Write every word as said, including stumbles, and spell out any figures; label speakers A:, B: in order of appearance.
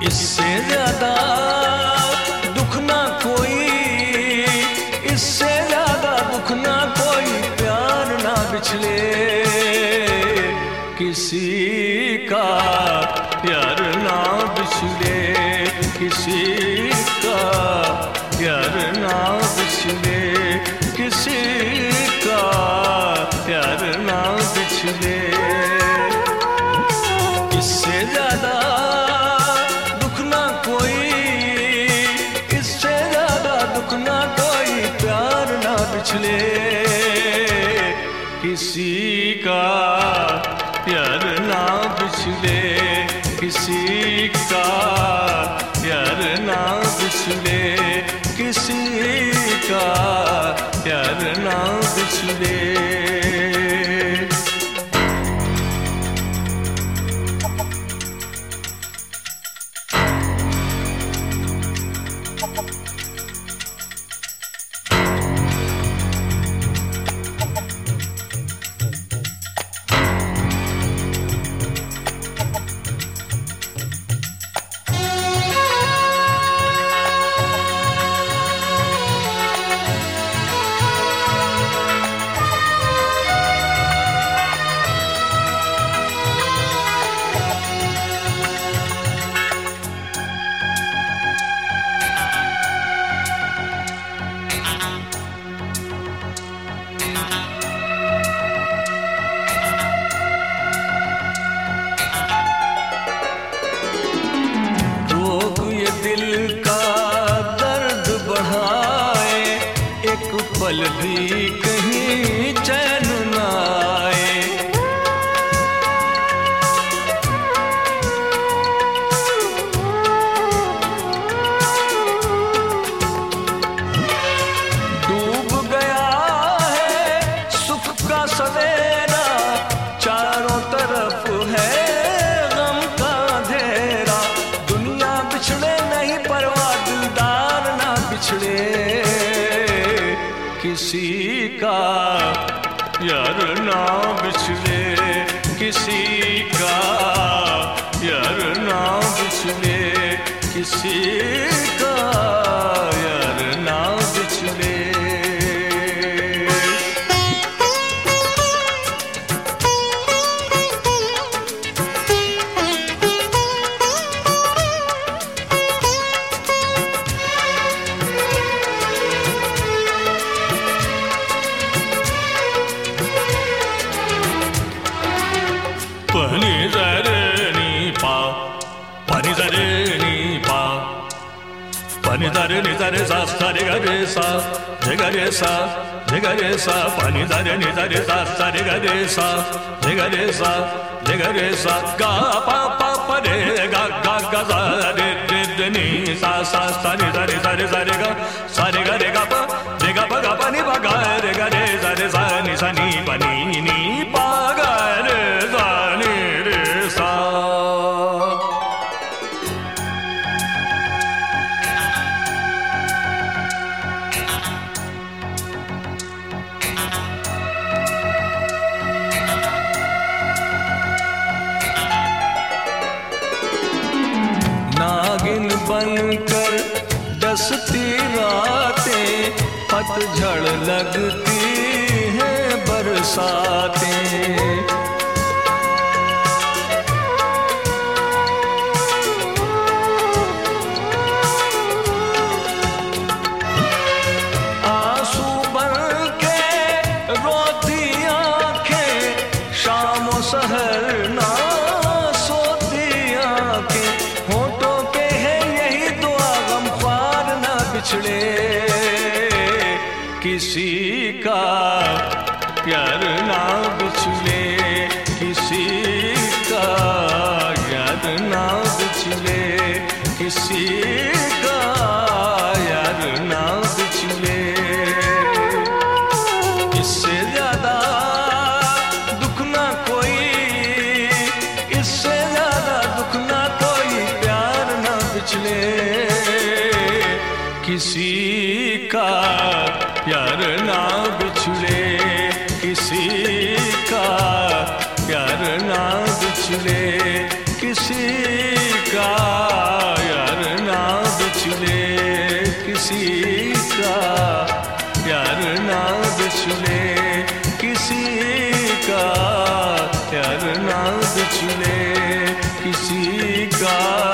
A: इससे ज्यादा दुख ना कोई, इससे ज्यादा दुख ना कोई, प्यार ना बिछले किसी का, प्यार ना बिछले किसी का, प्यार ना बिछले किसी का, प्यार ना बिछले। इससे ज्यादा दुख ना कोई, इससे ज्यादा दुख ना कोई, प्यार ना बिछले किसी का, प्यार ना बिछले किसी का, प्यार ना बिछले किसी का, प्यार ना बिछले। दिल का दर्द बढ़ाए, एक पल भी कहीं चैन न आए। डूब गया है सुख का सवेरा, चारों तरफ है गम का अंधेरा। दुनिया बिछड़े नहीं परवाह, दिलदार ना बिछड़े किसी का, यार ना बिछड़े किसी का, यार ना बिछड़े किसी का, यार ना बिछड़े। pani zare ni pa, pani zare ni pa, pani zare ni zare sa sa re ga re sa, re ga re sa, re ga re sa, pani zare ni zare sa sa re ga re sa, re ga re sa, re ga re sa, ga pa pa pa re ga ga ga za re re re ni sa sa sa ni za re sa re sa re ga sa re ga re ga pa re ga pa ga pa ni pa ga re ga re sa re sa ni sa ni pa ni ni pa ga re sa ni re sa। नागिन बनकर डसती रातें, पतझड़ लगती है बरसातें। आंसू बनके रोती आंखें, शाम सहर ना सोती आंखें। होठों पे है यही दुआ, गमख्वार ना बिछड़े किसी का, प्यार ना बिछले किसी का, यार ना बिछले किसी का, यार ना बिछले। इससे ज्यादा दुख ना कोई, इससे ज्यादा दुख ना कोई, प्यार ना बिछले किसी का, प्यार ना बिछले किसी का, प्यार ना बिछले किसी का। किसी का यार ना बिछले, किसी का यार ना बिछले, किसी का